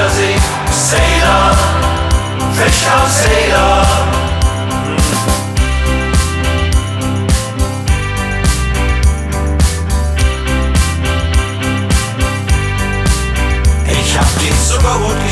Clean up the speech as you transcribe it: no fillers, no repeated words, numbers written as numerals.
Wiedersehen, Sailor, Fischhaus Sailor. Ich hab den Zuckerhut